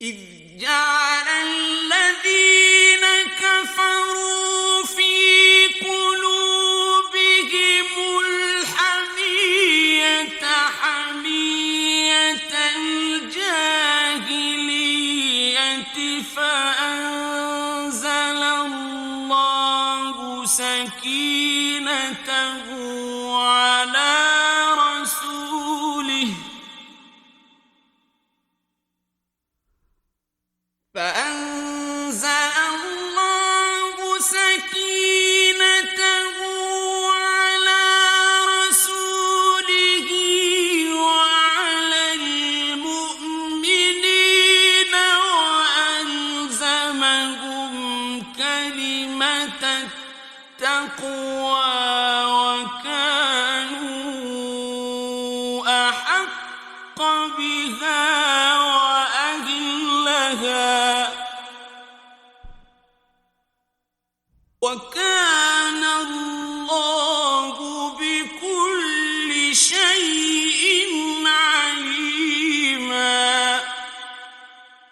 إذ جعل الذين كفروا في قلوبهم الحمية حمية الجاهلية فأنزل الله سكينته على رسوله وعلى المؤمنين وألزمهم كلمة التقوى وكانوا أحق بها